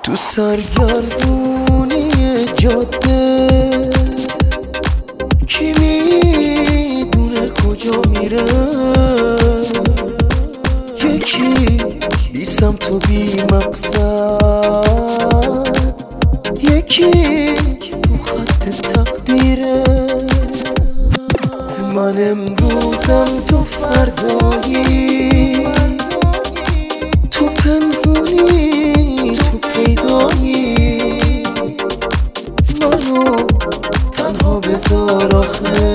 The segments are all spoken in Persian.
تو سرگردونی جاده کی میدونه کجا میره، یکی بی سمت و بی مقصد، یکی تو خط تقدیره. من امروزم تو فردایی، تو پنهونی تو پیدایی. منو تنها بذار آخه،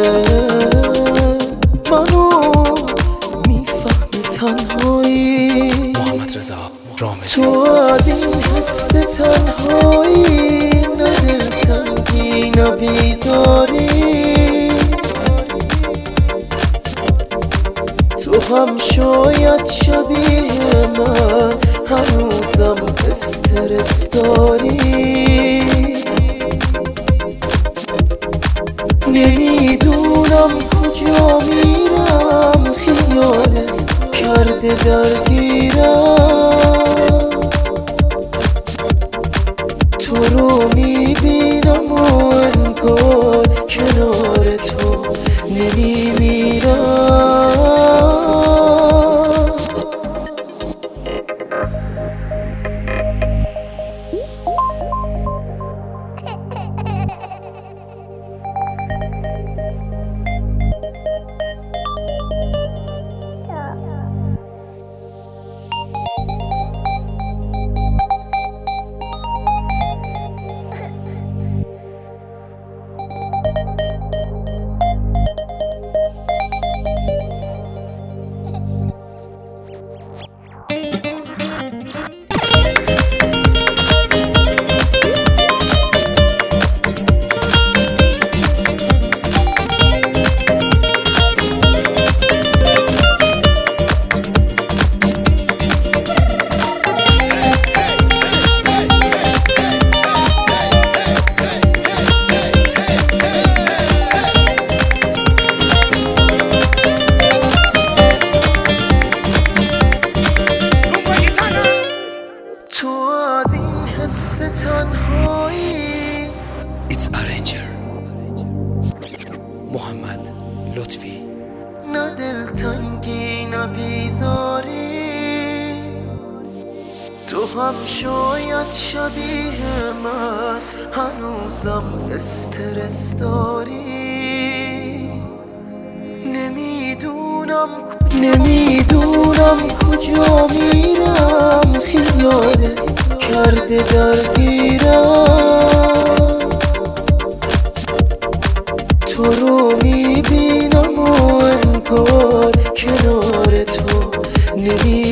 منو میفهمی تنهایی. محمد رضا رامزی. تو از این حس تنهایی نه دلتنگی نه بیزاری، تو هم شاید شبیه من هنوزم استرس داری. نمیدونم کجا میرم، خیالت کرده درگیرم. تو رو میبینم و انگار کنار تو نمیمیرم. It's Arranger محمد لطفی. نه دلتنگی نه بیزاری، تو هم شاید شبیه من هنوزم استرس داری. نمیدونم کجا میرم، خیالت کرده درگیرم. تو رو میبینم و انگار کنار تو نمیمیرم.